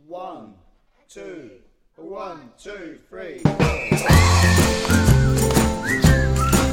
1, 2, 1, 2, 3, 4.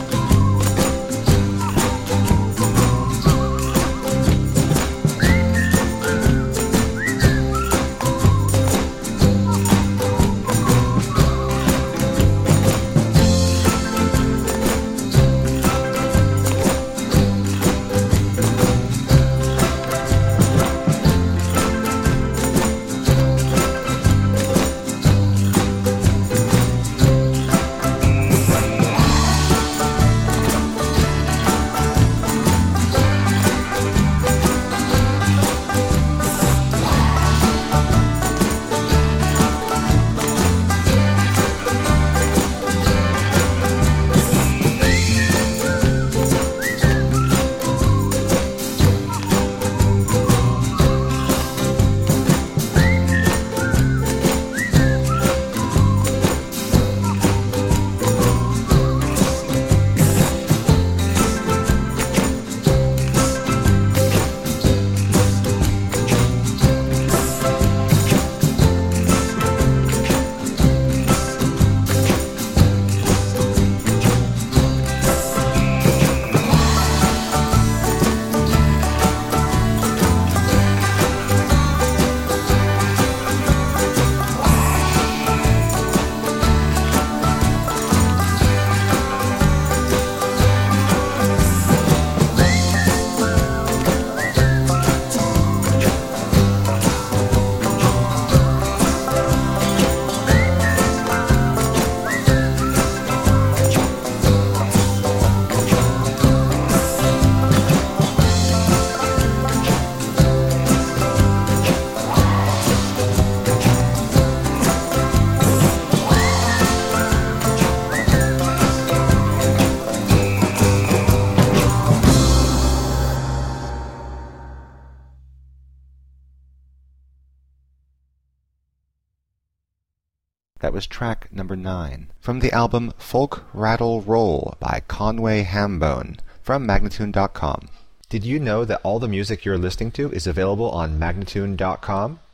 That was track number 9 from the album Folk Rattle Roll by Conway Hambone from Magnatune.com. Did you know that all the music you're listening to is available on Magnatune.com?